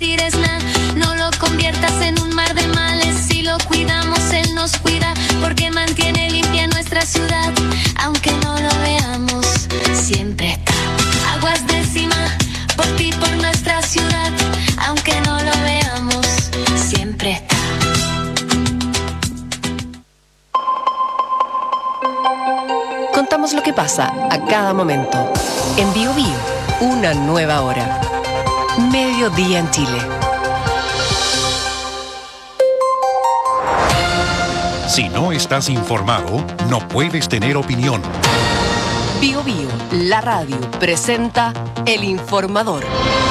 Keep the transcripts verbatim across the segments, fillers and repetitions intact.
tires nada, no lo conviertas en un mar de males. Si lo cuidamos, Él nos cuida, porque mantiene limpia nuestra ciudad. Aunque no lo veamos, siempre está. Aguas de Cima, por ti, por nuestra ciudad. Aunque no lo veamos, siempre está. Contamos lo que pasa a cada momento. En Bio Bio, una nueva hora. Mediodía en Chile. Si no estás informado, no puedes tener opinión. Bio Bio, la radio, presenta El Informador.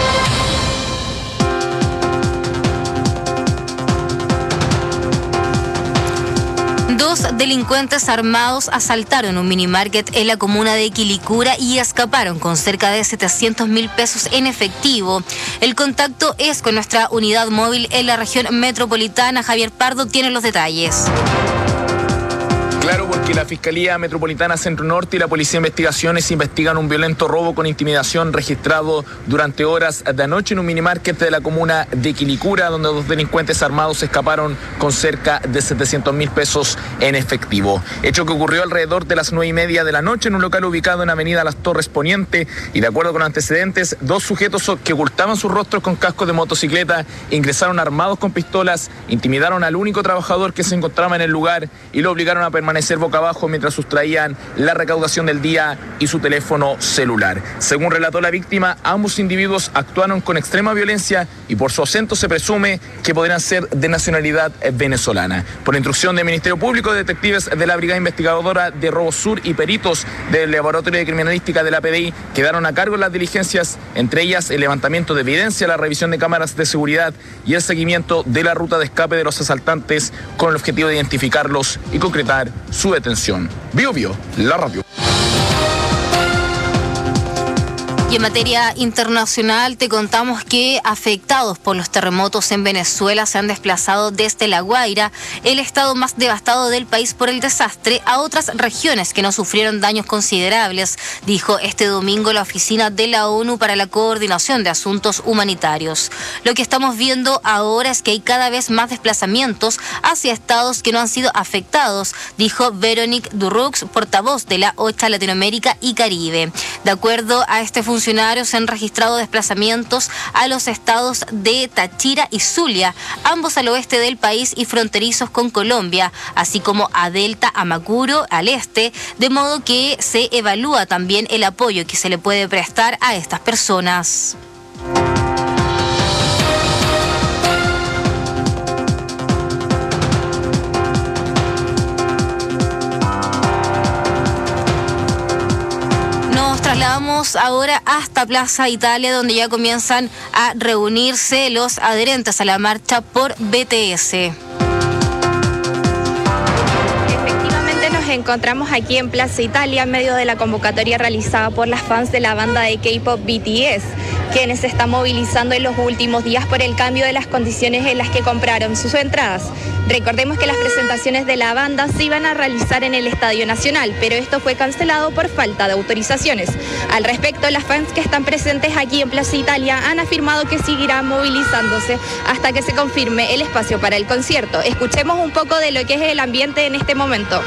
Dos delincuentes armados asaltaron un minimarket en la comuna de Quilicura y escaparon con cerca de setecientos mil pesos en efectivo. El contacto es con nuestra unidad móvil en la región metropolitana. Javier Pardo tiene los detalles. Claro, porque la Fiscalía Metropolitana Centro Norte y la Policía de Investigaciones investigan un violento robo con intimidación registrado durante horas de anoche en un minimarket de la comuna de Quilicura, donde dos delincuentes armados escaparon con cerca de setecientos mil pesos en efectivo. Hecho que ocurrió alrededor de las nueve y media de la noche en un local ubicado en Avenida Las Torres Poniente, y de acuerdo con antecedentes, dos sujetos que ocultaban sus rostros con cascos de motocicleta ingresaron armados con pistolas, intimidaron al único trabajador que se encontraba en el lugar y lo obligaron a permanecer boca abajo mientras sustraían la recaudación del día y su teléfono celular. Según relató la víctima, ambos individuos actuaron con extrema violencia y por su acento se presume que podrían ser de nacionalidad venezolana. Por instrucción del Ministerio Público, detectives de la Brigada Investigadora de Robo Sur y peritos del Laboratorio de Criminalística de la P D I quedaron a cargo de las diligencias, entre ellas el levantamiento de evidencia, la revisión de cámaras de seguridad y el seguimiento de la ruta de escape de los asaltantes con el objetivo de identificarlos y concretar su detención. Bio Bio, la radio. Y en materia internacional te contamos que afectados por los terremotos en Venezuela se han desplazado desde La Guaira, el estado más devastado del país por el desastre, a otras regiones que no sufrieron daños considerables, dijo este domingo la Oficina de la ONU para la Coordinación de Asuntos Humanitarios. Lo que estamos viendo ahora es que hay cada vez más desplazamientos hacia estados que no han sido afectados, dijo Véronique Durrux, portavoz de la OCHA Latinoamérica y Caribe. De acuerdo a este funcionario, Funcionarios se han registrado desplazamientos a los estados de Táchira y Zulia, ambos al oeste del país y fronterizos con Colombia, así como a Delta, Amacuro, al este, de modo que se evalúa también el apoyo que se le puede prestar a estas personas. Trasladamos ahora hasta Plaza Italia, donde ya comienzan a reunirse los adherentes a la marcha por B T S. Efectivamente nos encontramos aquí en Plaza Italia en medio de la convocatoria realizada por las fans de la banda de K-pop B T S, quienes se están movilizando en los últimos días por el cambio de las condiciones en las que compraron sus entradas. Recordemos que las presentaciones de la banda se iban a realizar en el Estadio Nacional, pero esto fue cancelado por falta de autorizaciones. Al respecto, las fans que están presentes aquí en Plaza Italia han afirmado que seguirán movilizándose hasta que se confirme el espacio para el concierto. Escuchemos un poco de lo que es el ambiente en este momento.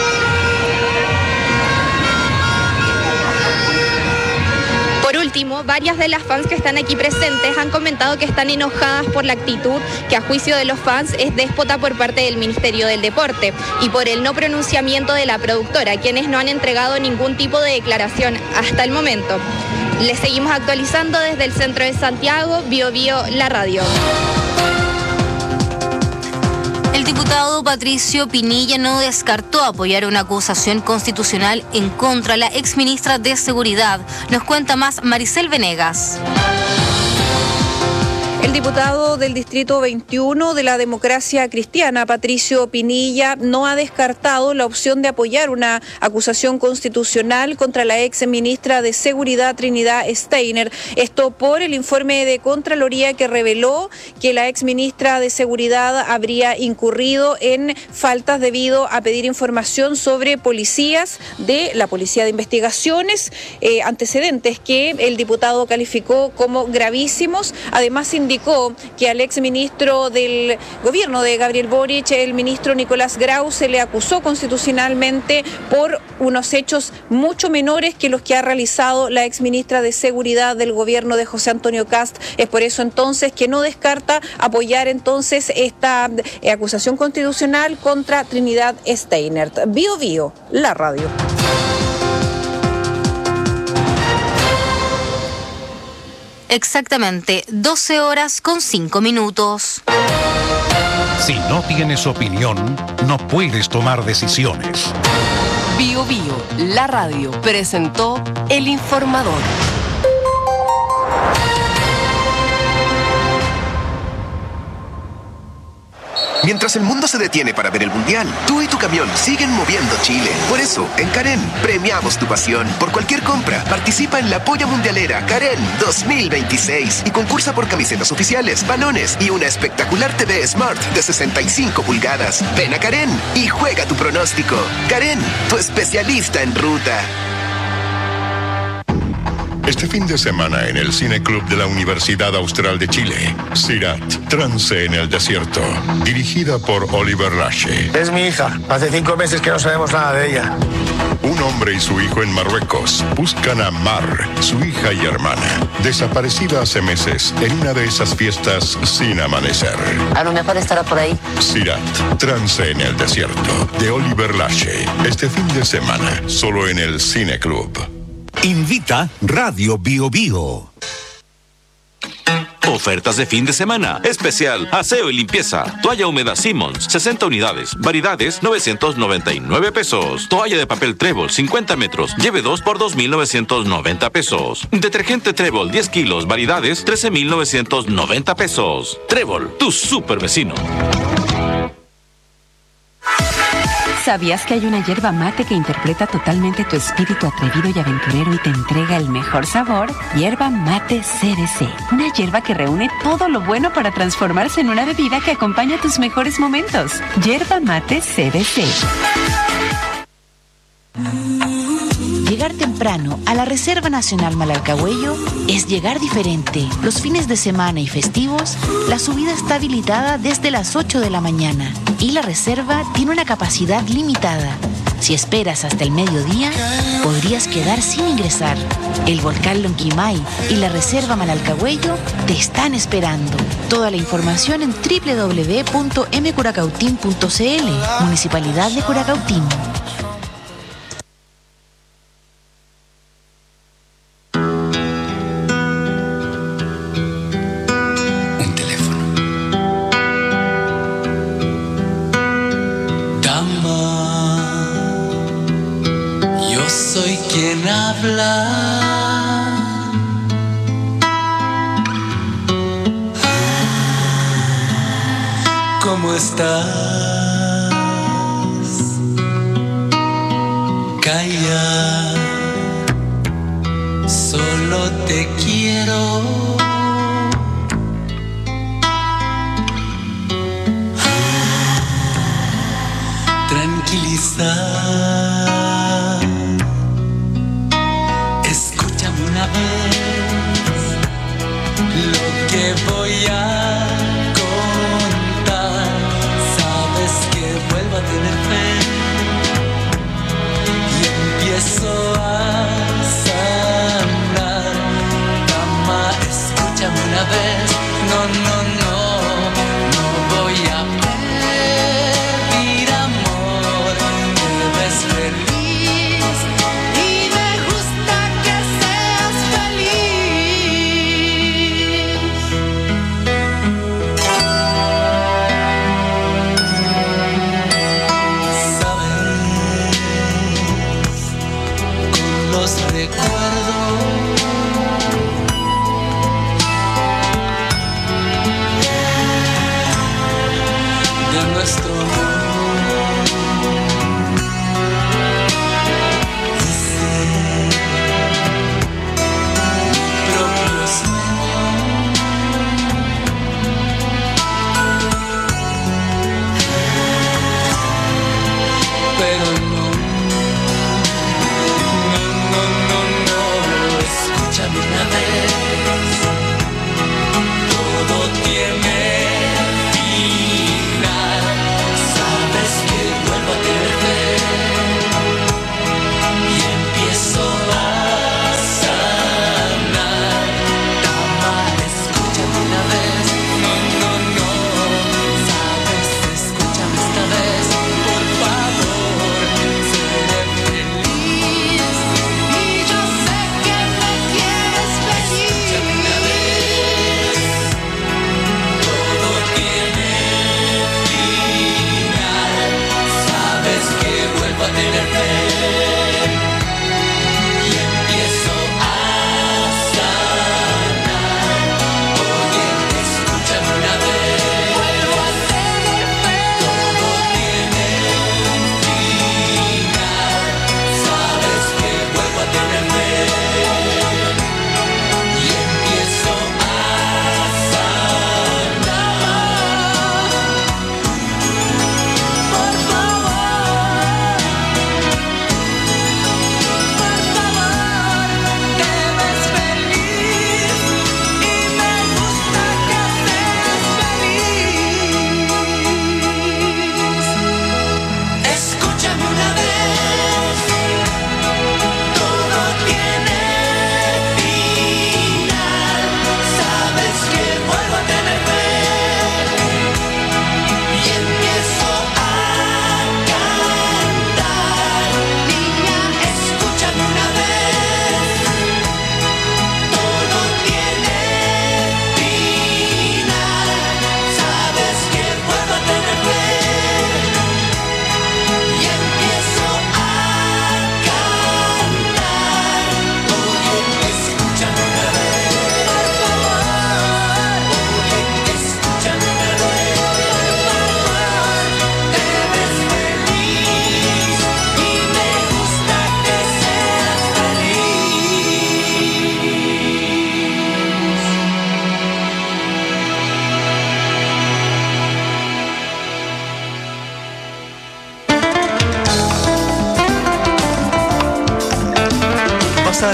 Por último, varias de las fans que están aquí presentes han comentado que están enojadas por la actitud que a juicio de los fans es déspota por parte del Ministerio del Deporte y por el no pronunciamiento de la productora, quienes no han entregado ningún tipo de declaración hasta el momento. Les seguimos actualizando desde el centro de Santiago, Bio Bio, la radio. El diputado Patricio Pinilla no descartó apoyar una acusación constitucional en contra de la exministra de Seguridad. Nos cuenta más Maricel Venegas. El diputado del Distrito veintiuno de la Democracia Cristiana, Patricio Pinilla, no ha descartado la opción de apoyar una acusación constitucional contra la ex ministra de Seguridad, Trinidad Steiner. Esto por el informe de Contraloría que reveló que la ex ministra de Seguridad habría incurrido en faltas debido a pedir información sobre policías de la Policía de Investigaciones, eh, antecedentes que el diputado calificó como gravísimos. Además, indicó indicó que al exministro del gobierno de Gabriel Boric, el ministro Nicolás Grau, se le acusó constitucionalmente por unos hechos mucho menores que los que ha realizado la exministra de Seguridad del gobierno de José Antonio Kast. Es por eso entonces que no descarta apoyar entonces esta eh, acusación constitucional contra Trinidad Steinert. Bio Bio, la radio. Exactamente, doce horas con cinco minutos. Si no tienes opinión, no puedes tomar decisiones. Bio Bio, la radio, presentó El Informador. Mientras el mundo se detiene para ver el Mundial, tú y tu camión siguen moviendo Chile. Por eso, en Karen, premiamos tu pasión. Por cualquier compra, participa en la Polla Mundialera Karen dos mil veintiséis y concursa por camisetas oficiales, balones y una espectacular T V Smart de sesenta y cinco pulgadas. Ven a Karen y juega tu pronóstico. Karen, tu especialista en ruta. Este fin de semana en el Cine Club de la Universidad Austral de Chile, Sirat, Trance en el Desierto, dirigida por Oliver Lache. Es mi hija. Hace cinco meses que no sabemos nada de ella. Un hombre y su hijo en Marruecos buscan a Mar, su hija y hermana, desaparecida hace meses en una de esas fiestas sin amanecer. A lo mejor estará por ahí. Sirat, Trance en el Desierto, de Oliver Lache. Este fin de semana, solo en el Cine Club. Invita Radio Bio Bio. Ofertas de fin de semana. Especial aseo y limpieza. Toalla húmeda Simmons, sesenta unidades. Variedades, novecientos noventa y nueve pesos. Toalla de papel Trébol, cincuenta metros. Lleve dos por dos mil novecientos noventa pesos. Detergente Trébol, diez kilos. Variedades, trece mil novecientos noventa pesos. Trébol, tu super vecino. ¿Sabías que hay una hierba mate que interpreta totalmente tu espíritu atrevido y aventurero y te entrega el mejor sabor? Hierba mate C D C. Una hierba que reúne todo lo bueno para transformarse en una bebida que acompaña tus mejores momentos. Hierba mate C D C. Llegar temprano a la Reserva Nacional Malalcahuello es llegar diferente. Los fines de semana y festivos, la subida está habilitada desde las ocho de la mañana y la reserva tiene una capacidad limitada. Si esperas hasta el mediodía, podrías quedar sin ingresar. El volcán Lonquimay y la Reserva Malalcahuello te están esperando. Toda la información en doble u doble u doble u punto m curacautín punto c l, Municipalidad de Curacautín. ¿Cómo estás? Calla, solo te quiero. Tranquilizar. Escúchame una vez lo que voy a contar. Sabes que vuelvo a tener fe y empiezo a sanar. Cama, escúchame una vez. No, no, no, no voy a pedir amor. Te ves feliz y me gusta que seas feliz. Sabes, con los recuerdos de nuestro amor. Hice mi propio sueño, pero no, no, no, no, no, escúchame una vez, todo tiene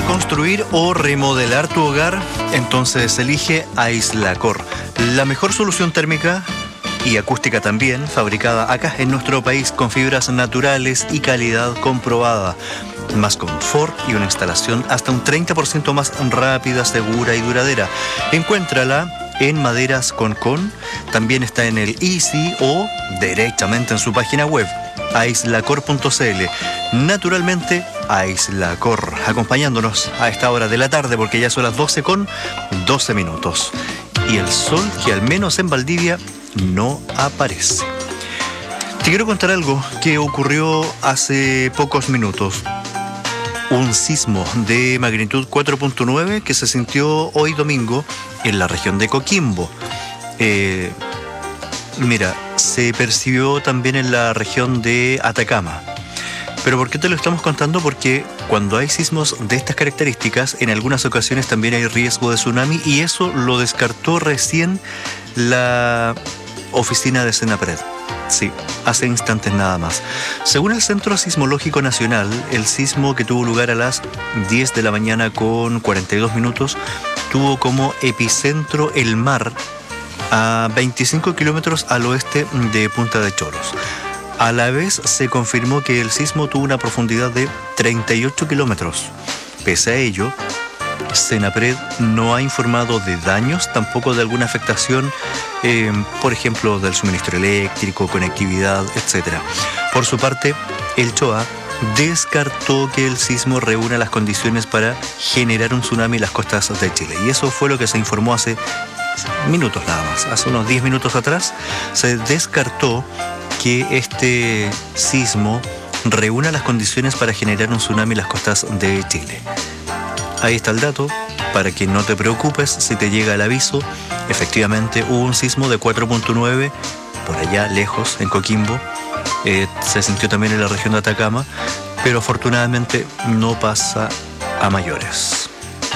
Reconstruir o remodelar tu hogar, entonces elige Aislacor, la mejor solución térmica y acústica también, fabricada acá en nuestro país con fibras naturales y calidad comprobada. Más confort y una instalación hasta un treinta por ciento más rápida, segura y duradera. Encuéntrala en Maderas Concon, también está en el Easy o directamente en su página web, aislacor punto c l. Naturalmente, Aislacor, acompañándonos a esta hora de la tarde porque ya son las doce con doce minutos. Y el sol que al menos en Valdivia no aparece. Te quiero contar algo que ocurrió hace pocos minutos. Un sismo de magnitud cuatro punto nueve que se sintió hoy domingo en la región de Coquimbo. Eh, mira, se percibió también en la región de Atacama. ¿Pero por qué te lo estamos contando? Porque cuando hay sismos de estas características, en algunas ocasiones también hay riesgo de tsunami, y eso lo descartó recién la oficina de Senapred. Sí, hace instantes nada más. Según el Centro Sismológico Nacional, el sismo que tuvo lugar a las diez de la mañana con cuarenta y dos minutos tuvo como epicentro el mar a veinticinco kilómetros al oeste de Punta de Choros. A la vez se confirmó que el sismo tuvo una profundidad de treinta y ocho kilómetros. Pese a ello, Senapred no ha informado de daños, tampoco de alguna afectación, eh, por ejemplo, del suministro eléctrico, conectividad, etcétera. Por su parte, el CHOA descartó que el sismo reúna las condiciones para generar un tsunami en las costas de Chile. Y eso fue lo que se informó hace minutos nada más. Hace unos diez minutos atrás se descartó que este sismo reúna las condiciones para generar un tsunami en las costas de Chile. Ahí está el dato, para que no te preocupes si te llega el aviso. Efectivamente hubo un sismo de cuatro punto nueve por allá lejos, en Coquimbo. Eh, se sintió también en la región de Atacama, pero afortunadamente no pasa a mayores.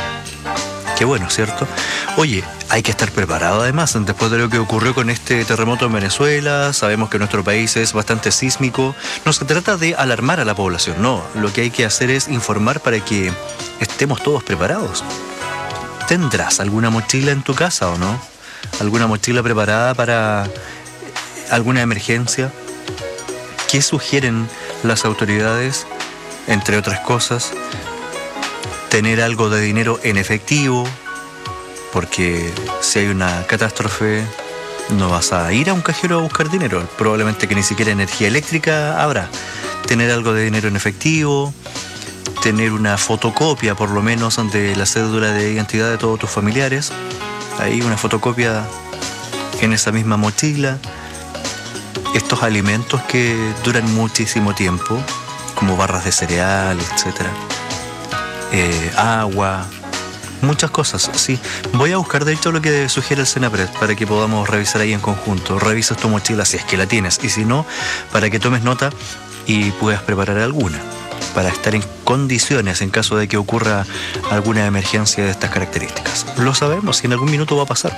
Qué bueno, ¿cierto? Oye, hay que estar preparado además, después de lo que ocurrió con este terremoto en Venezuela. Sabemos que nuestro país es bastante sísmico. No se trata de alarmar a la población, no. Lo que hay que hacer es informar para que estemos todos preparados. ¿Tendrás alguna mochila en tu casa o no? ¿Alguna mochila preparada para alguna emergencia? ¿Qué sugieren las autoridades? Entre otras cosas, tener algo de dinero en efectivo, porque si hay una catástrofe no vas a ir a un cajero a buscar dinero, probablemente que ni siquiera energía eléctrica habrá. Tener algo de dinero en efectivo, tener una fotocopia por lo menos de la cédula de identidad de todos tus familiares, ahí una fotocopia en esa misma mochila. Estos alimentos que duran muchísimo tiempo, como barras de cereal, etcétera, eh, agua, muchas cosas, sí. Voy a buscar de hecho lo que sugiere el Senapred para que podamos revisar ahí en conjunto. Revisas tu mochila si es que la tienes, y si no, para que tomes nota y puedas preparar alguna para estar en condiciones en caso de que ocurra alguna emergencia de estas características. Lo sabemos y en algún minuto va a pasar.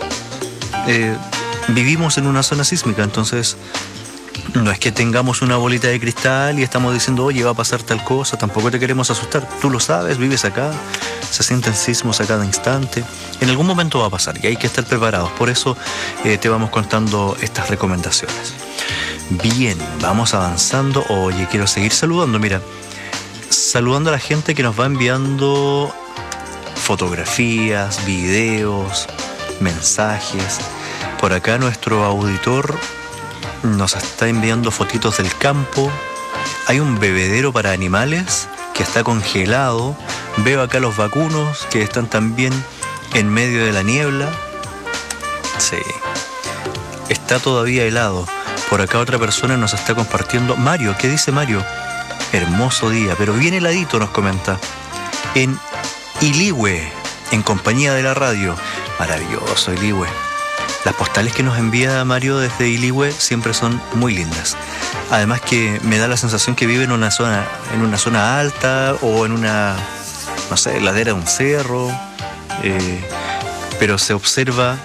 Eh, vivimos en una zona sísmica, entonces no es que tengamos una bolita de cristal y estamos diciendo, oye, va a pasar tal cosa. Tampoco te queremos asustar. Tú lo sabes, vives acá, se sienten sismos a cada instante. En algún momento va a pasar y hay que estar preparados. Por eso eh, te vamos contando estas recomendaciones. Bien, vamos avanzando. Oye, quiero seguir saludando. Mira, saludando a la gente que nos va enviando fotografías, videos, mensajes. Por acá nuestro auditor nos está enviando fotitos del campo. Hay un bebedero para animales que está congelado. Veo acá los vacunos que están también en medio de la niebla. Sí, está todavía helado. Por acá otra persona nos está compartiendo. Mario, ¿qué dice Mario? Hermoso día, pero bien heladito, nos comenta. En Iligüe, en compañía de la radio. Maravilloso Iligüe. Las postales que nos envía Mario desde Iligüe siempre son muy lindas. Además que me da la sensación que vive en una zona, en una zona alta o en una, no sé, ladera de un cerro, eh, pero se observa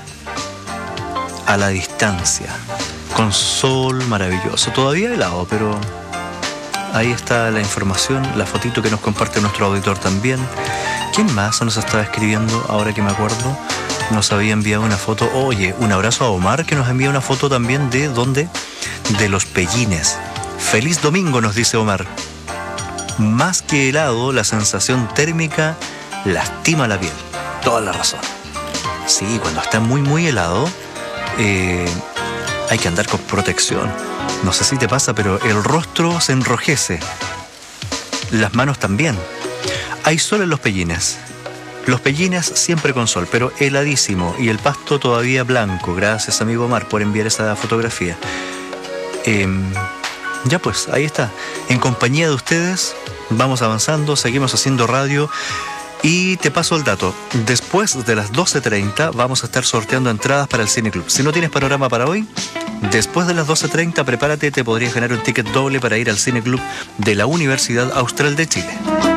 a la distancia, con sol maravilloso. Todavía helado, pero ahí está la información, la fotito que nos comparte nuestro auditor también. ¿Quién más nos estaba escribiendo ahora que me acuerdo? Nos había enviado una foto. Oye, un abrazo a Omar, que nos envía una foto también de ¿dónde? De Los Pellines. Feliz domingo, nos dice Omar. Más que helado, la sensación térmica lastima la piel. Toda la razón. Sí, cuando está muy, muy helado, eh, hay que andar con protección. No sé si te pasa, pero el rostro se enrojece. Las manos también. Hay sol en Los Pellines. Los Pellines siempre con sol, pero heladísimo. Y el pasto todavía blanco. Gracias, amigo Omar, por enviar esa fotografía. Eh, ya pues, ahí está. En compañía de ustedes, vamos avanzando, seguimos haciendo radio. Y te paso el dato. Después de las doce treinta vamos a estar sorteando entradas para el Cine Club. Si no tienes panorama para hoy, después de las doce treinta prepárate, te podrías ganar un ticket doble para ir al Cine Club de la Universidad Austral de Chile.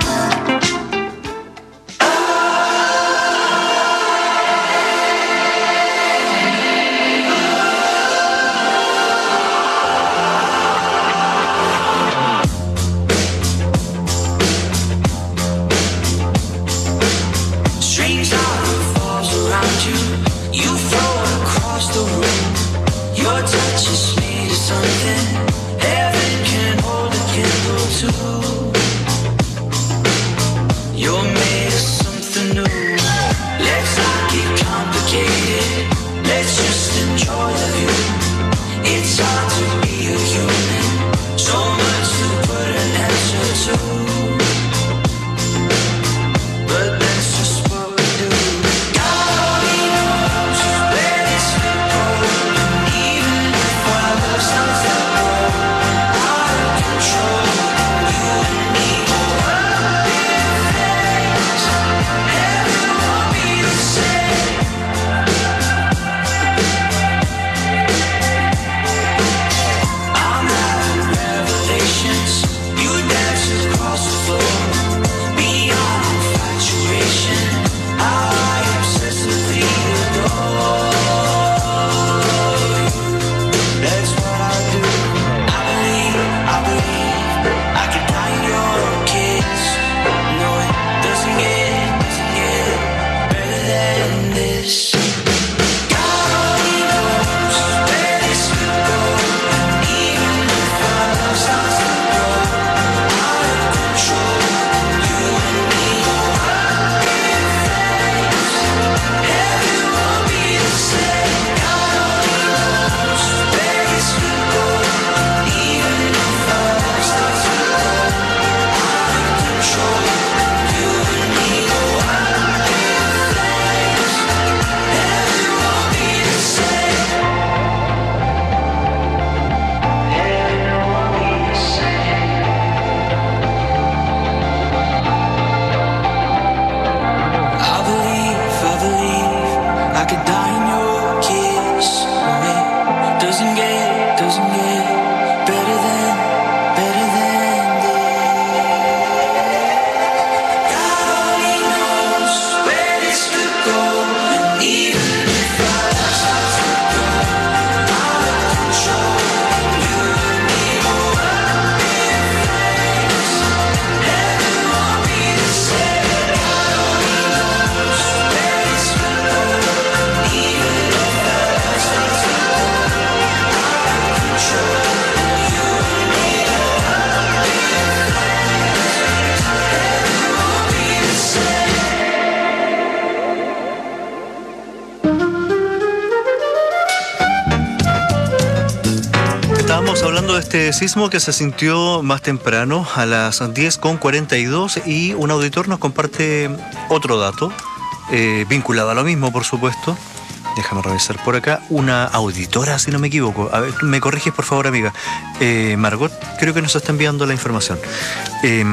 Este sismo que se sintió más temprano a las diez con cuarenta y dos y un auditor nos comparte otro dato eh, vinculado a lo mismo, por supuesto. Déjame revisar por acá. Una auditora, si no me equivoco. A ver, me corriges por favor, amiga. Eh, Margot, creo que nos está enviando la información. Eh,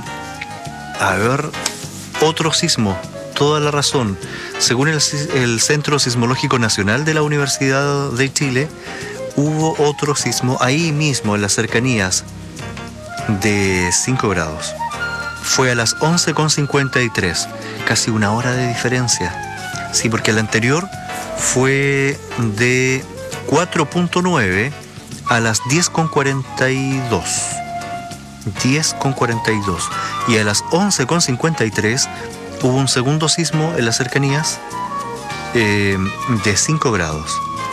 a ver, otro sismo. Toda la razón. Según el, el Centro Sismológico Nacional de la Universidad de Chile, hubo otro sismo ahí mismo, en las cercanías, de cinco grados. Fue a las once con cincuenta y tres, casi una hora de diferencia. Sí, porque el anterior fue de cuatro punto nueve a las diez con cuarenta y dos. diez con cuarenta y dos. Y a las once con cincuenta y tres hubo un segundo sismo en las cercanías eh, de cinco grados.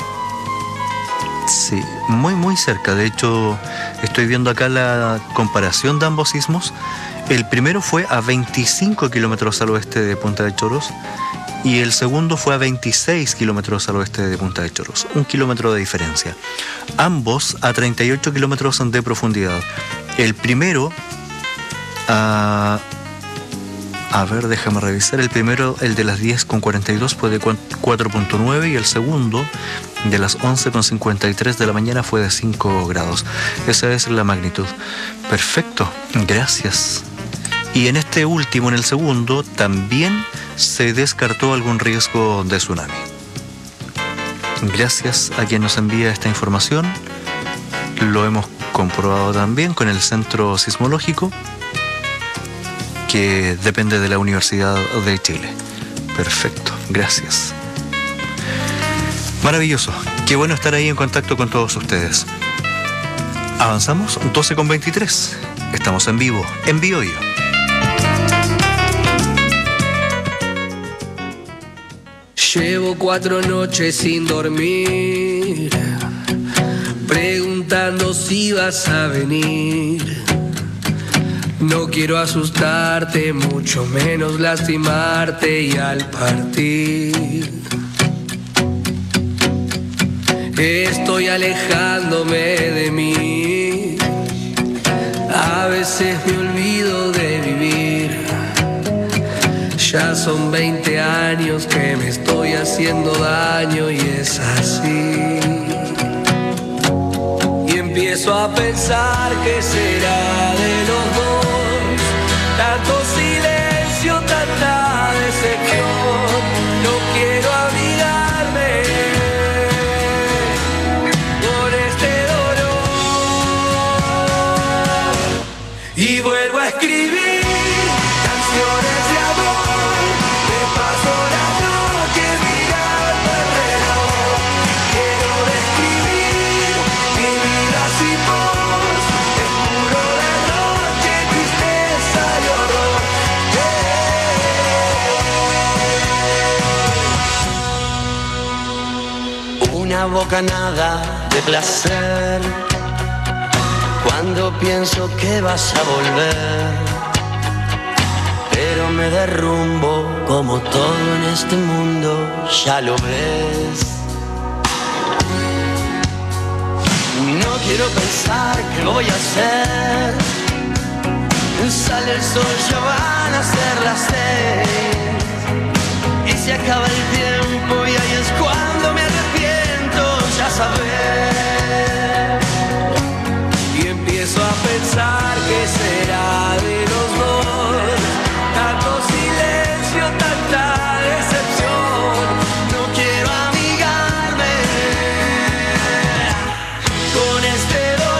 Sí, muy muy cerca. De hecho, estoy viendo acá la comparación de ambos sismos. El primero fue a veinticinco kilómetros al oeste de Punta de Choros y el segundo fue a veintiséis kilómetros al oeste de Punta de Choros. Un kilómetro de diferencia. Ambos a treinta y ocho kilómetros de profundidad. El primero a... A ver, déjame revisar. El primero, el de las diez con cuarenta y dos, fue de cuatro punto nueve y el segundo, de las once con cincuenta y tres de la mañana, fue de cinco grados. Esa es la magnitud. Perfecto, gracias. Y en este último, en el segundo, también se descartó algún riesgo de tsunami. Gracias a quien nos envía esta información. Lo hemos comprobado también con el Centro Sismológico, que depende de la Universidad de Chile. Perfecto, gracias. Maravilloso, qué bueno estar ahí en contacto con todos ustedes. Avanzamos, doce con veintitrés. Estamos en vivo, en BioBio. Llevo cuatro noches sin dormir, preguntando si vas a venir. No quiero asustarte, mucho menos lastimarte, y al partir estoy alejándome de mí. A veces me olvido de vivir. Ya son veinte años que me estoy haciendo daño y es así. Y empiezo a pensar que será de los dos. Tanto silencio, tanta decepción. No quiero abrigarme por este dolor. Y vuelvo a escribir canciones de amor. Me paso las noches mirando el reloj. Quiero describir mi vida sin vos. Es puro derroche, tristeza y horror. Yeah. Una bocanada de placer cuando pienso que vas a volver. Pero me derrumbo como todo en este mundo, ya lo ves. No quiero pensar qué voy a hacer. Sale el sol, ya van a ser las seis. Y se acaba el tiempo y ahí es cuando me arrepiento, ya sabes. Y empiezo a pensar que será de los dos. Tanto silencio, tanta decepción. No quiero amigarme con este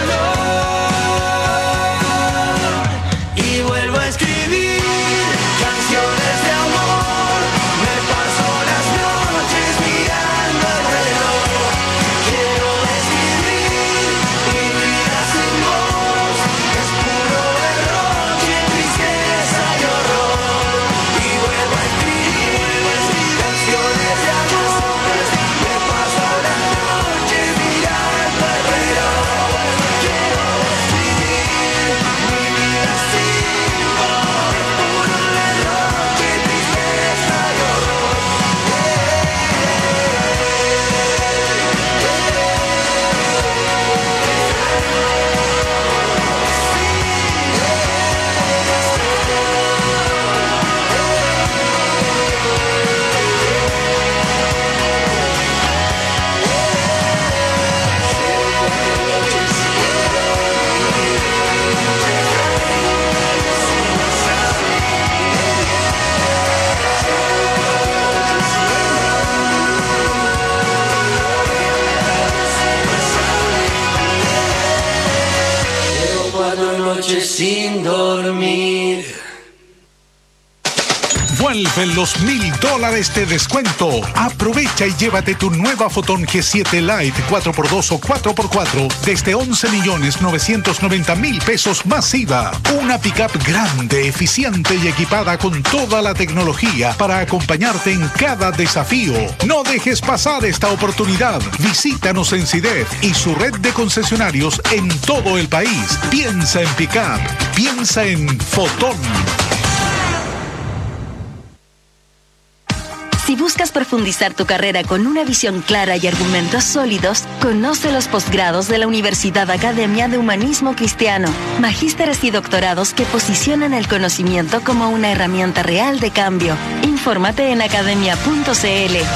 dolor. Y vuelvo a escribir canciones de amor. Me paso las noches mirando el reloj. Quiero describir mi vida sin vos. Es puro derroche, tristeza y horror. Y vuelvo a escribir canciones de amor. Me paso las noches mirando el reloj. Quiero describir mi vida sin vos. Es puro derroche, tristeza y horror. Llevo cuatro noches sin dormir. Vuelven los mil dólares de descuento. Aprovecha y llévate tu nueva Fotón G siete Lite cuatro por dos o cuatro por cuatro desde once millones novecientos noventa mil pesos más I V A. Una pickup grande, eficiente y equipada con toda la tecnología para acompañarte en cada desafío. No dejes pasar esta oportunidad. Visítanos en SIDEF y su red de concesionarios en todo el país. Piensa en pickup. Piensa en Fotón. Si buscas profundizar tu carrera con una visión clara y argumentos sólidos, conoce los posgrados de la Universidad Academia de Humanismo Cristiano, magísteres y doctorados que posicionan el conocimiento como una herramienta real de cambio. Infórmate en academia punto c l.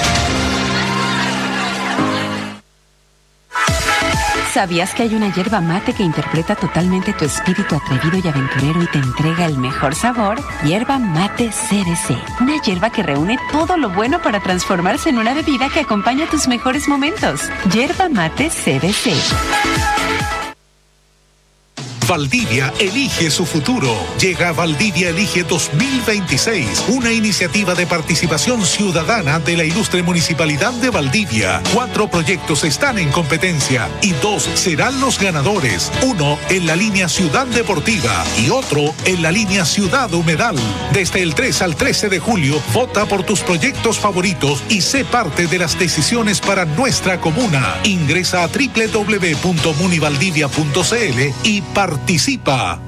¿Sabías que hay una yerba mate que interpreta totalmente tu espíritu atrevido y aventurero y te entrega el mejor sabor? Yerba Mate C D C. Una yerba que reúne todo lo bueno para transformarse en una bebida que acompaña tus mejores momentos. Yerba Mate C D C. Valdivia elige su futuro. Llega Valdivia Elige dos mil veintiséis, una iniciativa de participación ciudadana de la ilustre Municipalidad de Valdivia. Cuatro proyectos están en competencia y dos serán los ganadores. Uno en la línea Ciudad Deportiva y otro en la línea Ciudad Humedal. Desde el tres al trece de julio, vota por tus proyectos favoritos y sé parte de las decisiones para nuestra comuna. Ingresa a doble u doble u doble u punto munivaldivia punto c l y participa. Participa.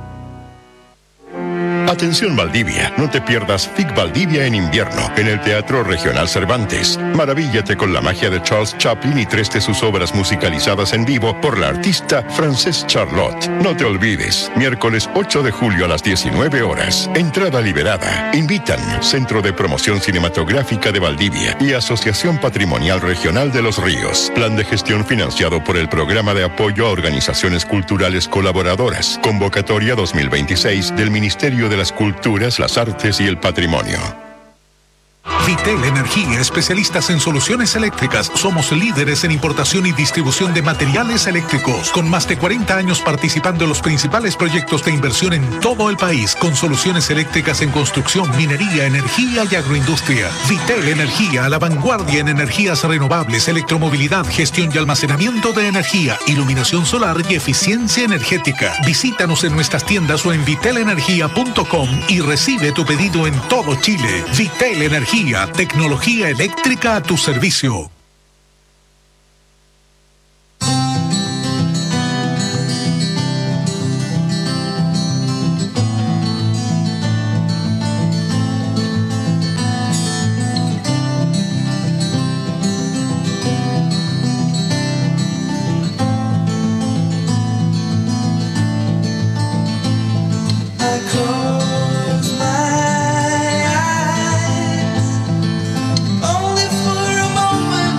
Atención Valdivia, no te pierdas F I C Valdivia en invierno en el Teatro Regional Cervantes. Maravíllate con la magia de Charles Chaplin y tres de sus obras musicalizadas en vivo por la artista Frances Charlotte. No te olvides, miércoles ocho de julio a las diecinueve horas. Entrada liberada. Invitan Centro de Promoción Cinematográfica de Valdivia y Asociación Patrimonial Regional de los Ríos. Plan de gestión financiado por el Programa de Apoyo a Organizaciones Culturales Colaboradoras. Convocatoria dos mil veintiséis del Ministerio de las Culturas, las Artes y el Patrimonio. Vitel Energía, especialistas en soluciones eléctricas. Somos líderes en importación y distribución de materiales eléctricos, con más de cuarenta años participando en los principales proyectos de inversión en todo el país, con soluciones eléctricas en construcción, minería, energía y agroindustria. Vitel Energía, a la vanguardia en energías renovables, electromovilidad, gestión y almacenamiento de energía, iluminación solar y eficiencia energética. Visítanos en nuestras tiendas o en vitel energía punto com y recibe tu pedido en todo Chile. Vitel Energía. Tecnología eléctrica a tu servicio. Only for a moment.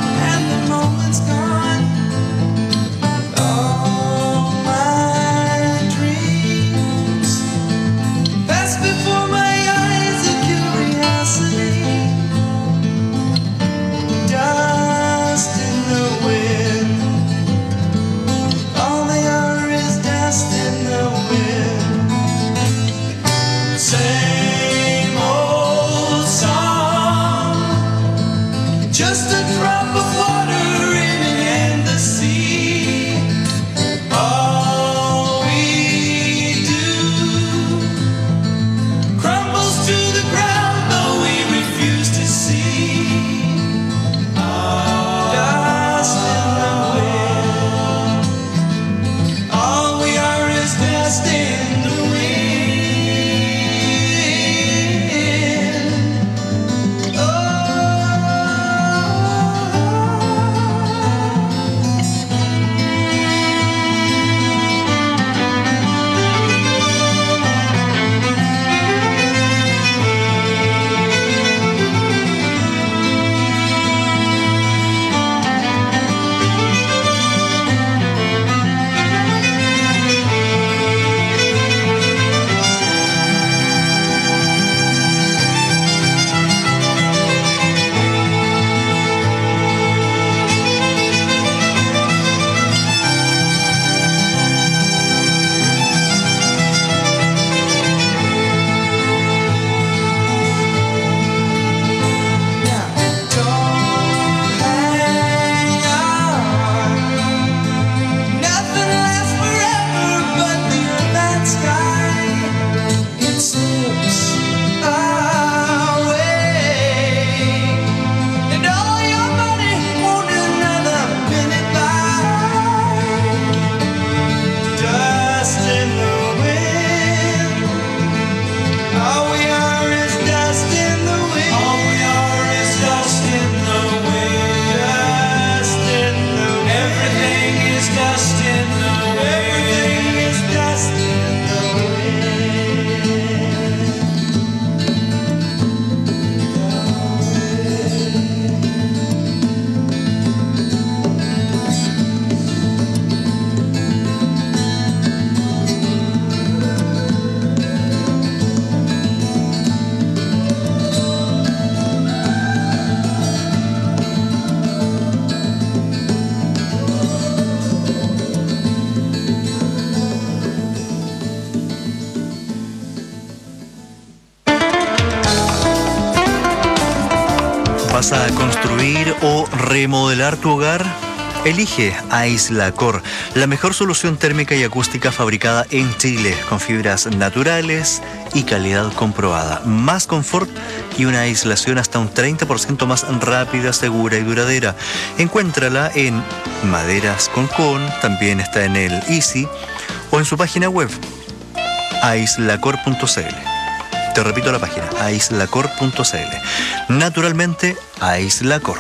remodelar tu hogar? Elige Aislacor, la mejor solución térmica y acústica fabricada en Chile, con fibras naturales y calidad comprobada. Más confort y una aislación hasta un treinta por ciento más rápida, segura y duradera. Encuéntrala en Maderas Concon, también está en el Easy o en su página web aislacor punto c l. Te repito la página, aislacor punto c l. Naturalmente, Aislacor.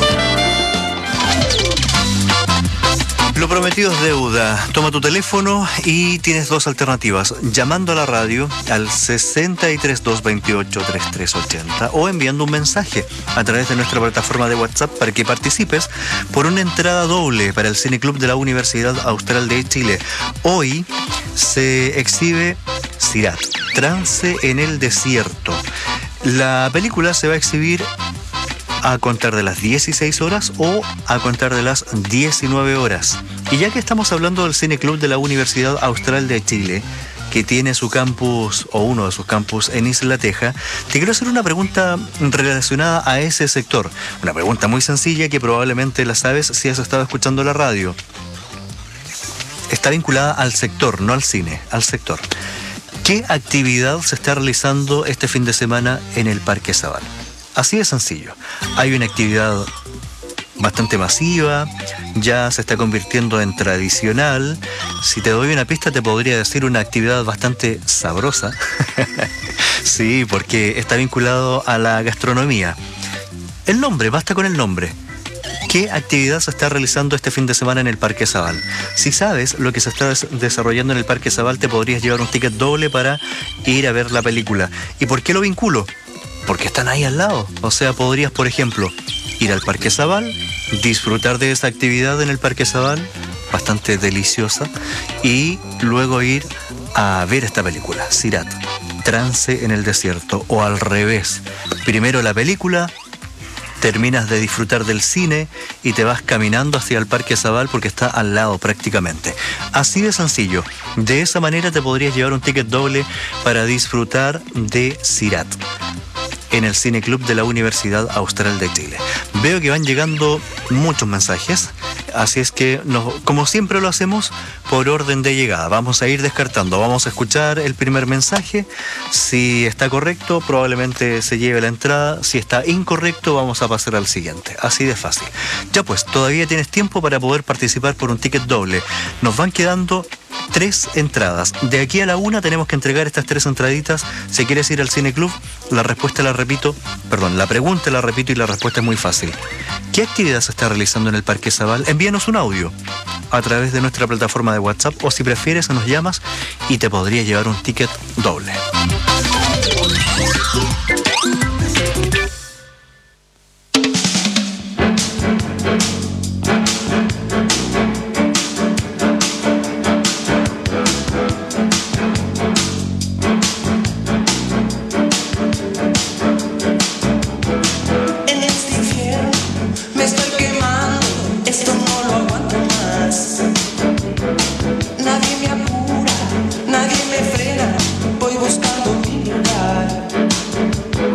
Lo prometido es deuda. Toma tu teléfono y tienes dos alternativas. Llamando a la radio al sesenta y tres, doscientos veintiocho, treinta y tres ochenta o enviando un mensaje a través de nuestra plataforma de WhatsApp para que participes por una entrada doble para el Cine Club de la Universidad Austral de Chile. Hoy se exhibe Sirat, Trance en el Desierto. La película se va a exhibir a contar de las dieciséis horas o a contar de las diecinueve horas. Y ya que estamos hablando del Cine Club de la Universidad Austral de Chile, que tiene su campus o uno de sus campus en Isla Teja, te quiero hacer una pregunta relacionada a ese sector. Una pregunta muy sencilla que probablemente la sabes si has estado escuchando la radio. Está vinculada al sector, no al cine, al sector. ¿Qué actividad se está realizando este fin de semana en el Parque Zabal? Así de sencillo. Hay una actividad bastante masiva, ya se está convirtiendo en tradicional. Si te doy una pista, te podría decir una actividad bastante sabrosa. Sí, porque está vinculado a la gastronomía. El nombre, basta con el nombre. ¿Qué actividad se está realizando este fin de semana en el Parque Zabal? Si sabes lo que se está des- desarrollando en el Parque Zabal, te podrías llevar un ticket doble para ir a ver la película. ¿Y por qué lo vinculo? Porque están ahí al lado. O sea, podrías, por ejemplo, ir al Parque Zabal, disfrutar de esa actividad en el Parque Zabal, bastante deliciosa, y luego ir a ver esta película, Sirat, Trance en el Desierto, o al revés. Primero la película, terminas de disfrutar del cine y te vas caminando hacia el Parque Zabal porque está al lado prácticamente. Así de sencillo. De esa manera te podrías llevar un ticket doble para disfrutar de Sirat en el Cine Club de la Universidad Austral de Chile. Veo que van llegando muchos mensajes, así es que, nos, como siempre lo hacemos, por orden de llegada. Vamos a ir descartando, vamos a escuchar el primer mensaje. Si está correcto, probablemente se lleve la entrada. Si está incorrecto, vamos a pasar al siguiente. Así de fácil. Ya pues, todavía tienes tiempo para poder participar por un ticket doble. Nos van quedando tres entradas. De aquí a la una tenemos que entregar estas tres entraditas. Si quieres ir al Cine Club, la respuesta la repito, perdón, la pregunta la repito y la respuesta es muy fácil. ¿Qué actividad se está realizando en el Parque Zabal? Envíanos un audio a través de nuestra plataforma de WhatsApp o si prefieres nos llamas y te podría llevar un ticket doble. Nadie me frena, voy buscando mi lugar.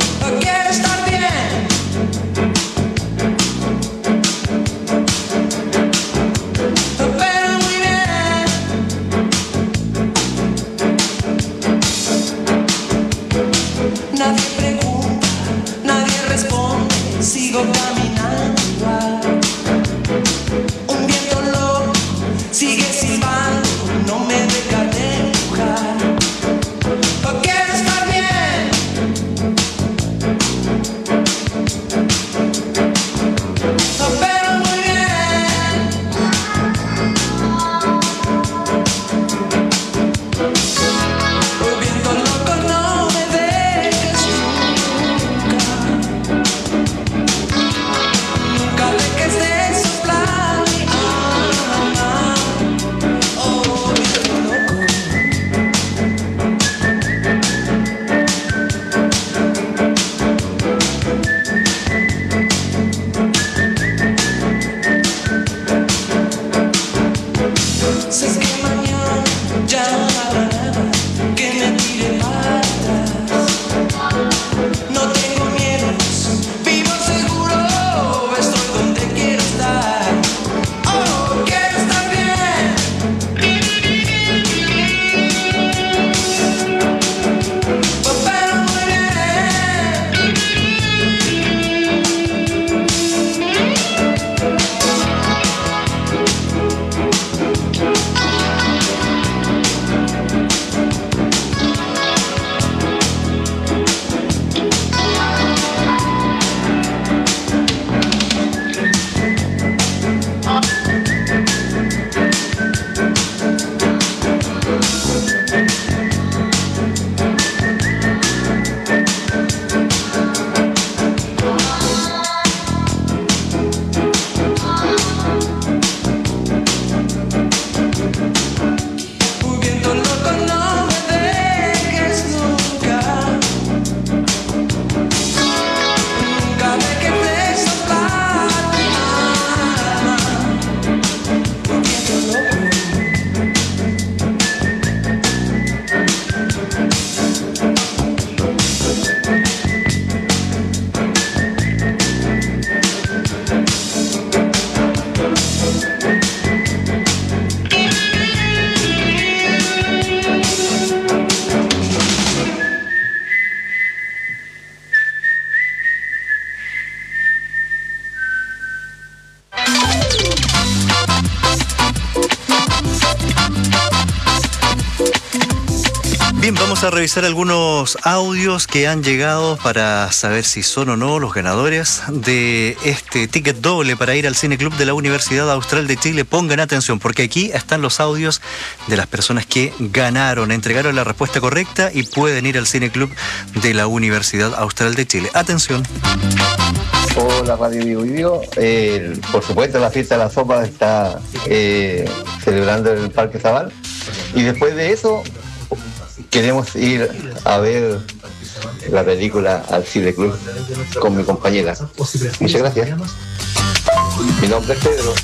Bien, vamos a revisar algunos audios que han llegado para saber si son o no los ganadores de este ticket doble para ir al Cine Club de la Universidad Austral de Chile. Pongan atención, porque aquí están los audios de las personas que ganaron, entregaron la respuesta correcta y pueden ir al Cine Club de la Universidad Austral de Chile. Atención. Hola, Radio Vivo Vivo. Eh, por supuesto, la fiesta de la sopa está eh, celebrando en el Parque Zabal. Y después de eso, queremos ir a ver la película al Cine Club con mi compañera. Muchas gracias. Mi nombre es Pedro.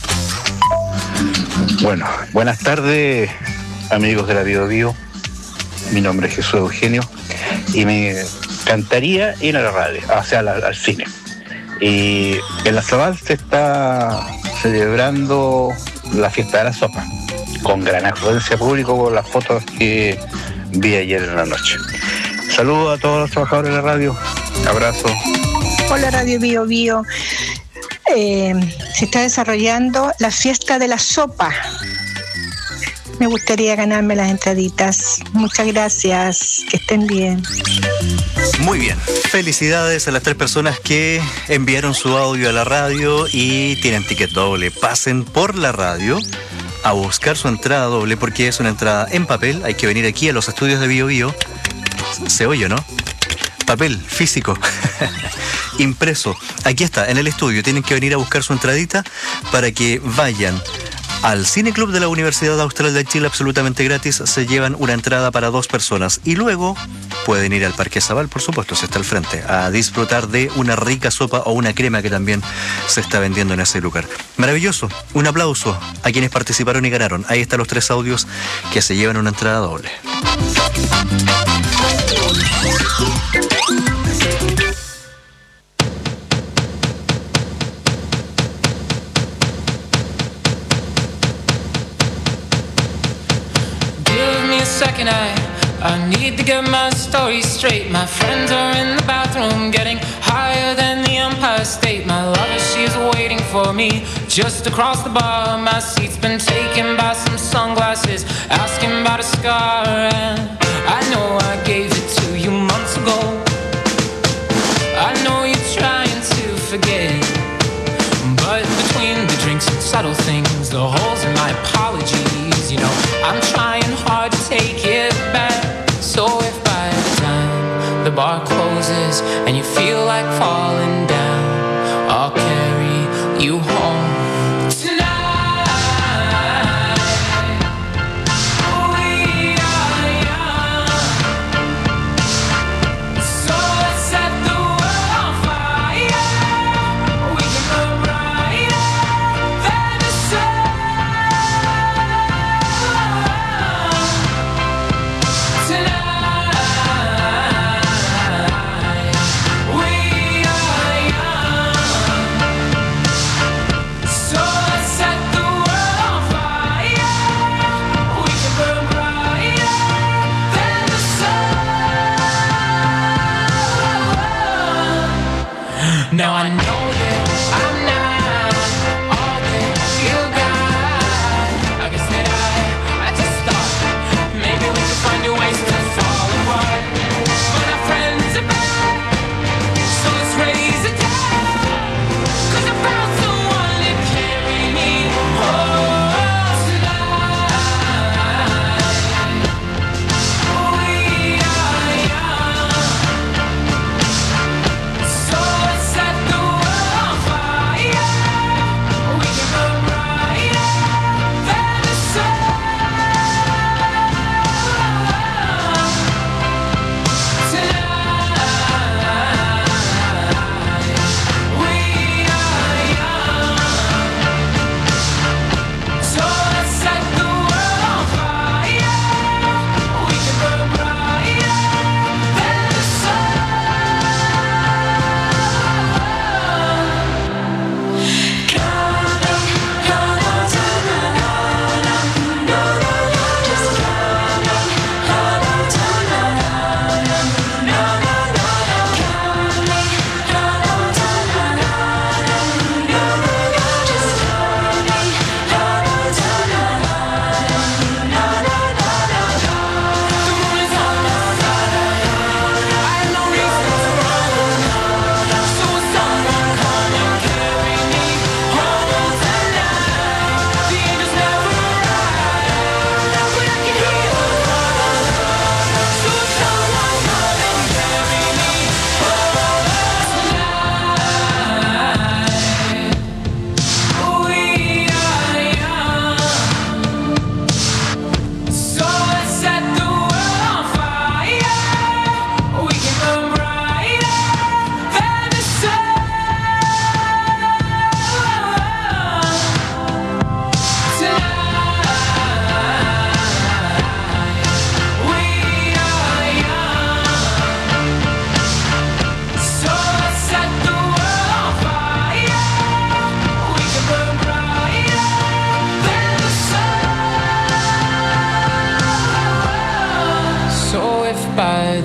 Bueno, buenas tardes, amigos de la Bio Bio. Mi nombre es Jesús Eugenio y me encantaría ir a la radio, o sea, al, al cine. Y en la Zabal se está celebrando la fiesta de la sopa, con gran afluencia pública por las fotos que vi ayer en la noche. Saludos a todos los trabajadores de la radio. Abrazo. Hola, Radio Bio Bio. Eh, se está desarrollando la fiesta de la sopa. Me gustaría ganarme las entraditas. Muchas gracias. Que estén bien. Muy bien. Felicidades a las tres personas que enviaron su audio a la radio y tienen ticket doble. Pasen por la radio a buscar su entrada doble, porque es una entrada en papel. Hay que venir aquí a los estudios de Bio Bio. Se oye, ¿no? Papel físico impreso. Aquí está, en el estudio. Tienen que venir a buscar su entradita para que vayan al Cine Club de la Universidad Austral de Chile, absolutamente gratis. Se llevan una entrada para dos personas y luego pueden ir al Parque Zabal, por supuesto, se está al frente, a disfrutar de una rica sopa o una crema que también se está vendiendo en ese lugar. Maravilloso. Un aplauso a quienes participaron y ganaron. Ahí están los tres audios que se llevan una entrada doble. Second, I, I need to get my story straight. My friends are in the bathroom getting higher than the Empire State. My lover, she's waiting for me just across the bar. My seat's been taken by some sunglasses, asking about a scar. And I know I gave it to you months ago. I know you're trying to forget, but between the drinks and subtle things, the holes in my apologies, you know, I'm trying hard to take it back. So if by the time the bar closes and you feel like falling down, I'll carry you home. Tonight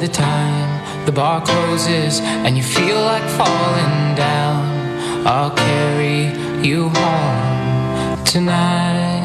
the time the bar closes and you feel like falling down, I'll carry you home tonight.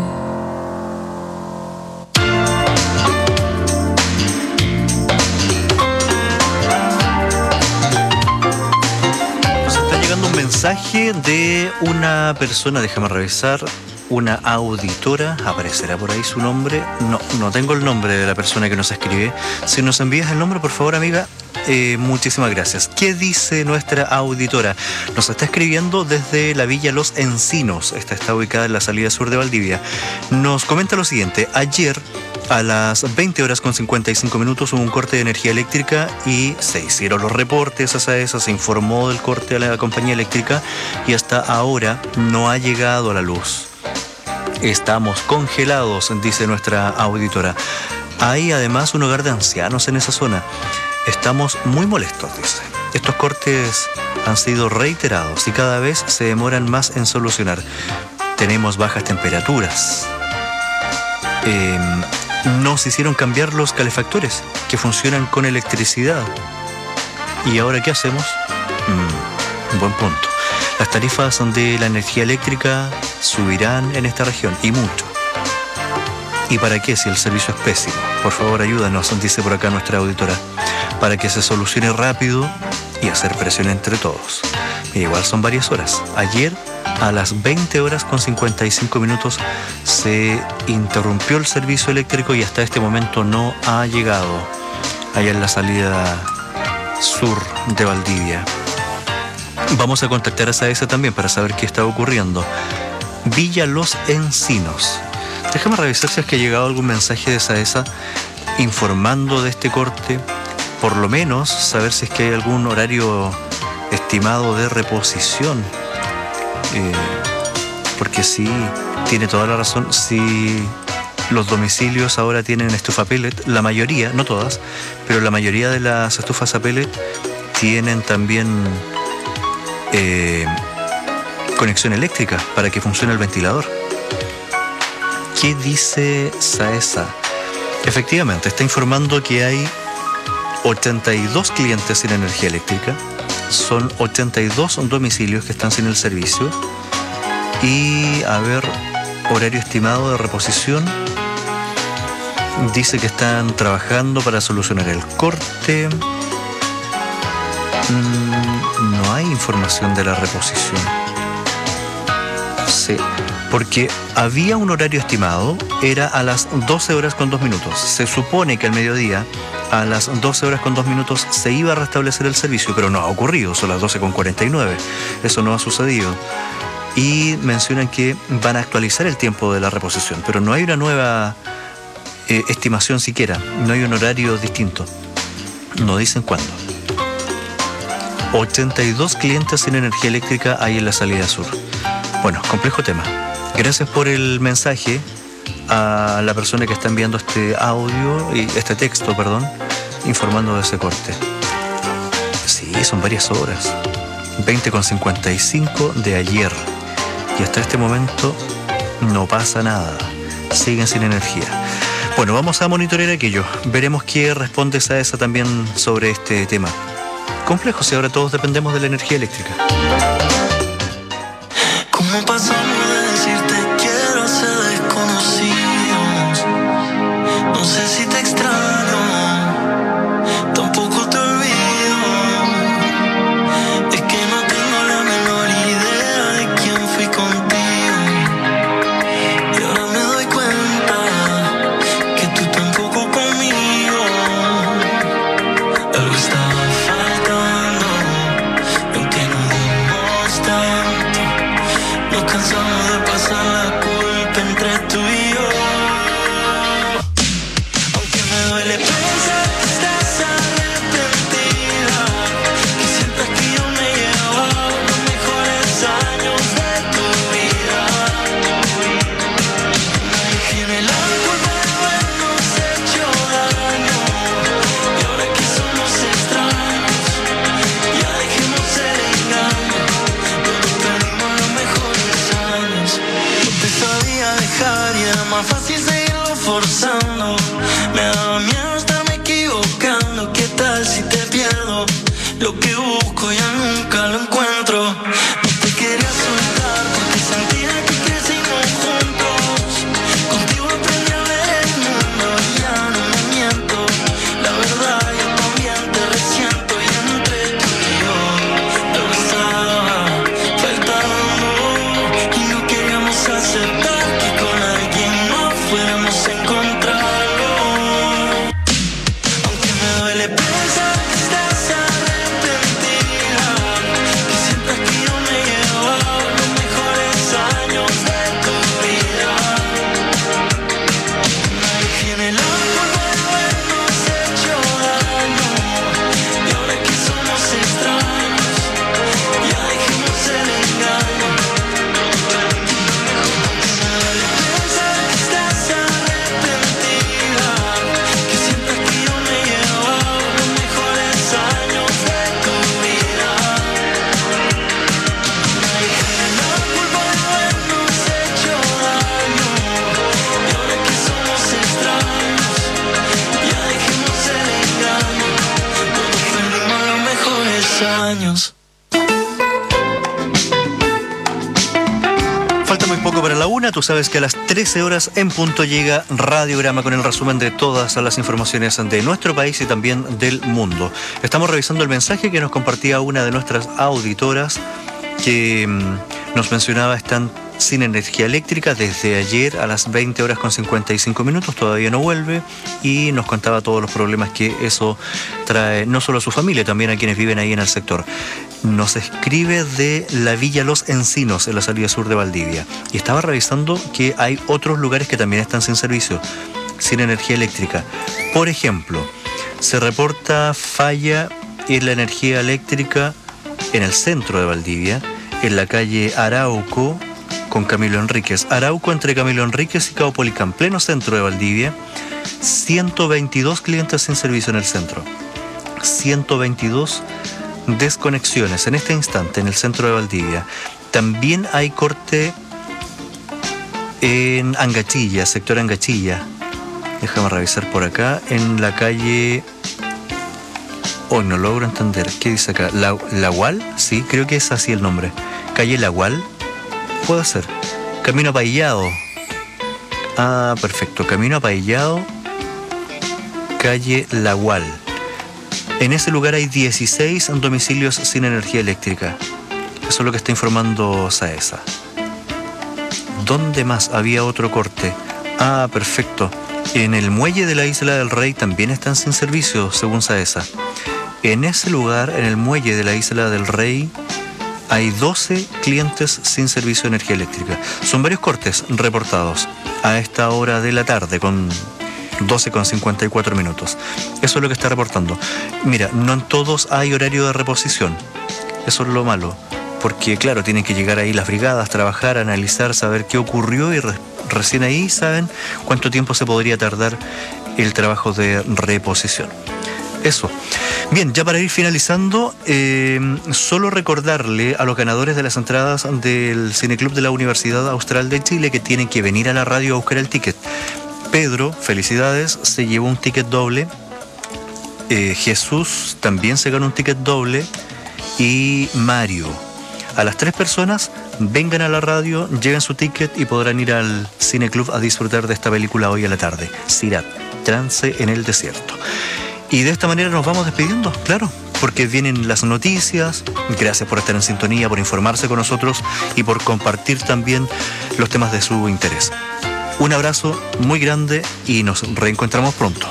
Nos está llegando un mensaje de una persona, déjame revisar, una auditora, aparecerá por ahí su nombre. No, no tengo el nombre de la persona que nos escribe. Si nos envías el nombre, por favor, amiga, eh, muchísimas gracias. ¿Qué dice nuestra auditora? Nos está escribiendo desde la Villa Los Encinos. Esta está ubicada en la salida sur de Valdivia. Nos comenta lo siguiente: ayer a las veinte horas con cincuenta y cinco minutos hubo un corte de energía eléctrica y se hicieron los reportes a SAESA, se informó del corte a la compañía eléctrica y hasta ahora no ha llegado la luz. Estamos congelados, dice nuestra auditora. Hay además un hogar de ancianos en esa zona. Estamos muy molestos, dice. Estos cortes han sido reiterados y cada vez se demoran más en solucionar. Tenemos bajas temperaturas. Eh, nos hicieron cambiar los calefactores que funcionan con electricidad. ¿Y ahora qué hacemos? Mm, buen punto. Las tarifas de la energía eléctrica subirán en esta región, y mucho. ¿Y para qué si el servicio es pésimo? Por favor, ayúdanos, dice por acá nuestra auditora, para que se solucione rápido y hacer presión entre todos. E igual son varias horas. Ayer, a las veinte horas con cincuenta y cinco minutos, se interrumpió el servicio eléctrico y hasta este momento no ha llegado allá en la salida sur de Valdivia. Vamos a contactar a SAESA también para saber qué está ocurriendo. Villa Los Encinos. Déjame revisar si es que ha llegado algún mensaje de SAESA informando de este corte. Por lo menos saber si es que hay algún horario estimado de reposición. Eh, porque sí, tiene toda la razón. Si los domicilios ahora tienen estufa pellet, la mayoría, no todas, pero la mayoría de las estufas a pellet tienen también Eh, conexión eléctrica para que funcione el ventilador. ¿Qué dice SAESA? Efectivamente, está informando que hay ochenta y dos clientes sin energía eléctrica. Son ochenta y dos domicilios que están sin el servicio. Y, a ver, horario estimado de reposición. Dice que están trabajando para solucionar el corte. No hay información de la reposición. Sí, porque había un horario estimado, era a las doce horas con dos minutos. Se supone que al mediodía, a las doce horas con dos minutos, se iba a restablecer el servicio, pero no ha ocurrido, son las doce con cuarenta y nueve. Eso no ha sucedido. Y mencionan que van a actualizar el tiempo de la reposición, pero no hay una nueva eh, estimación siquiera, no hay un horario distinto. No dicen cuándo. ochenta y dos clientes sin energía eléctrica hay en la salida sur. Bueno, complejo tema. Gracias por el mensaje a la persona que está enviando este audio, y este texto, perdón, informando de ese corte. Sí, son varias horas. veinte con cincuenta y cinco de ayer. Y hasta este momento no pasa nada. Siguen sin energía. Bueno, vamos a monitorear aquello. Veremos qué responde SAESA también sobre este tema. Complejo si ahora todos dependemos de la energía eléctrica. ¿Cómo pasamos de decirte quiero a ser desconocidos? No sé si te extraño, tampoco te olvido. Es que no tengo la menor idea de quién fui contigo. Y ahora me doy cuenta que tú tampoco conmigo. Algo estaba faltando, aunque no dimos tanto. Nos cansamos de pasar la culpa entre tú y yo. Aunque me duele pensar que estás arrepentida, que sientas que yo me llevo los mejores años de tu vida. Nadie tiene la culpa de habernos hecho daño. Y ahora que somos extraños, ya dejemos el engaño. Todos perdimos los mejores años. No te sabía dejar y era más fácil seguirlo forzando. Me daba miedo estarme equivocando. pensando qué tal si te pierdo. Lo que busco ya nunca lo encuentro. No te quería soltar porque sentía que crecimos juntos. Contigo aprendí a ver el mundo y ya no me miento. La verdad yo también te resiento y entre tú y yo algo estaba faltando y no queríamos aceptar que con alguien más fuéramos a encontrarlo. Aunque me duele pensar que estás arrepentida, que sientas que yo me he llevado los mejores años de tu vida. Nadie tiene la culpa de habernos hecho daño y ahora que somos extraños ya dejemos el engaño. Aunque me duele pensar que estás arrepentida, que sientas que yo me he llevado los mejores años de tu vida. Nadie tiene la culpa de habernos hecho daño y ahora que somos extraños ya dejemos el engaño. Todos perdimos los mejores años. Falta muy poco para la una, tú sabes que a las trece horas en punto llega Radiograma con el resumen de todas las informaciones de nuestro país y también del mundo. Estamos revisando el mensaje que nos compartía una de nuestras auditoras que mmm, nos mencionaba están sin energía eléctrica desde ayer a las veinte horas con cincuenta y cinco minutos, todavía no vuelve y nos contaba todos los problemas que eso trae no solo a su familia, también a quienes viven ahí en el sector. Nos escribe de la Villa Los Encinos, en la salida sur de Valdivia, y estaba revisando que hay otros lugares que también están sin servicio, sin energía eléctrica. Por ejemplo, se reporta falla en la energía eléctrica en el centro de Valdivia, en la calle Arauco con Camilo Enríquez. Arauco entre Camilo Enríquez y Caupolicán, pleno centro de Valdivia. ciento veintidós clientes sin servicio en el centro. ciento veintidós desconexiones en este instante en el centro de Valdivia. También hay corte en Angachilla, sector Angachilla. Déjame revisar por acá. En la calle... Hoy no logro entender. ¿Qué dice acá? ¿La, ¿Lagual? Sí, creo que es así el nombre. Calle Lagual. Puede ser. Camino Apaillado. Ah, perfecto. Camino Apaillado. Calle Lagual. En ese lugar hay dieciséis domicilios sin energía eléctrica. Eso es lo que está informando SAESA. ¿Dónde más había otro corte? Ah, perfecto. En el muelle de la Isla del Rey también están sin servicio, según SAESA. En ese lugar, en el muelle de la Isla del Rey, hay doce clientes sin servicio de energía eléctrica. Son varios cortes reportados a esta hora de la tarde, con doce con cincuenta y cuatro minutos. Eso es lo que está reportando. Mira, no en todos hay horario de reposición. Eso es lo malo. Porque, claro, tienen que llegar ahí las brigadas, trabajar, analizar, saber qué ocurrió y re- recién ahí saben cuánto tiempo se podría tardar el trabajo de reposición. Eso. Bien, ya para ir finalizando, eh, solo recordarle a los ganadores de las entradas del Cineclub de la Universidad Austral de Chile que tienen que venir a la radio a buscar el ticket. Pedro, felicidades, se llevó un ticket doble. Eh, Jesús también se ganó un ticket doble. Y Mario. A las tres personas, vengan a la radio, lleven su ticket y podrán ir al Cineclub a disfrutar de esta película hoy a la tarde. Sirat, Trance en el Desierto. Y de esta manera nos vamos despidiendo, claro, porque vienen las noticias. Gracias por estar en sintonía, por informarse con nosotros y por compartir también los temas de su interés. Un abrazo muy grande y nos reencontramos pronto.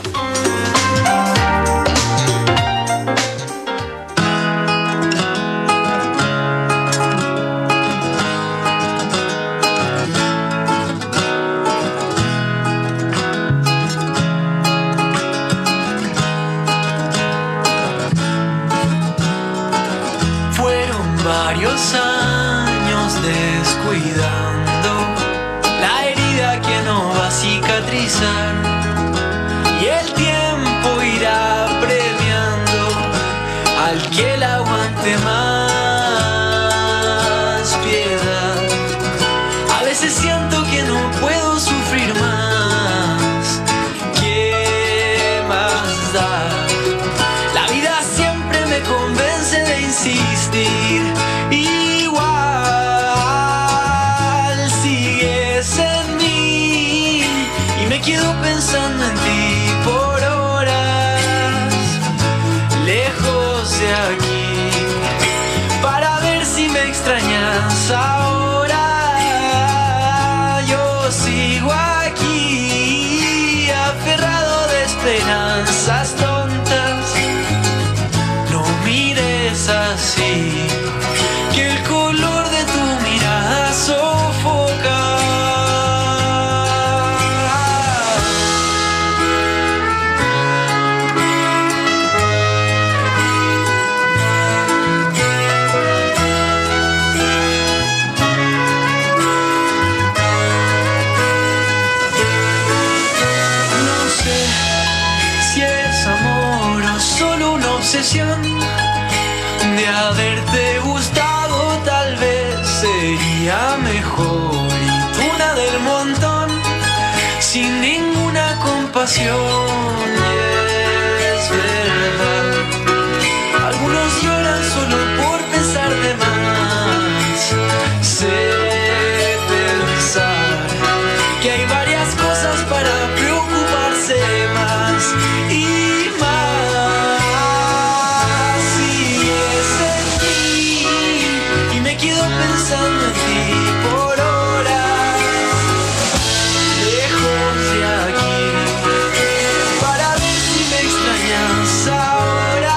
Varios años descuidando la herida que no va a cicatrizar y el tiempo irá premiando al que la aguante más piedad. A veces siento que no puedo sufrir más. ¿Qué más da? quedo pensando en ti por horas, lejos de aquí, para ver si me extrañas ahora. Yo sigo aquí, aferrado de esperanzas tontas. No mires así, que el color de tu mirada sofoca. De haberte gustado tal vez sería mejor, y tú una del montón sin ninguna compasión. Y es verdad, algunos lloran solo por pensar de más. Sé pensar que hay varias cosas para preocuparse más y pensando en ti por horas, lejos de aquí, para ver si me extrañas ahora.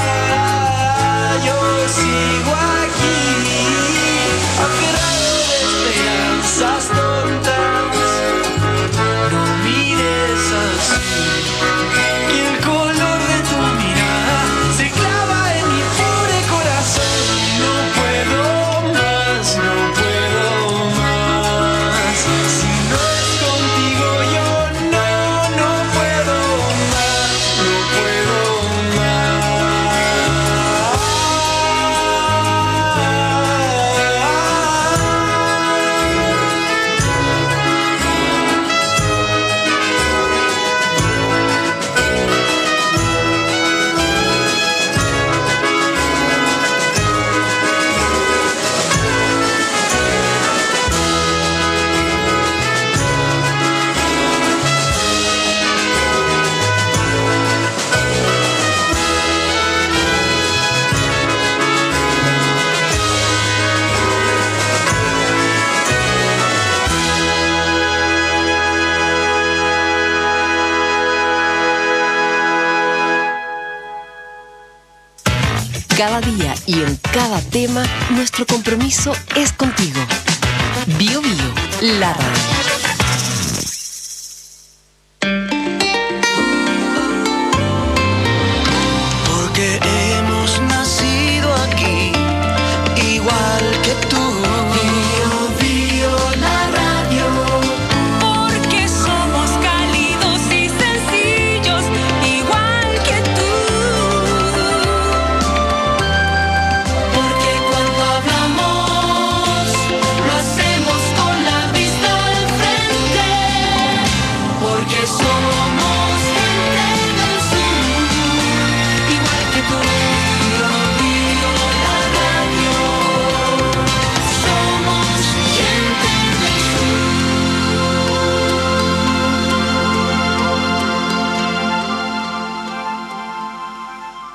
Yo sigo aquí, aferrado de esperanzas tontas. No mires así, que el color de tu mirada se clava en mi pobre corazón. No puedo, no puedo más. Si no es contigo yo no, no puedo más. No puedo Cada día y en cada tema, nuestro compromiso es contigo. Bio Bio, la radio.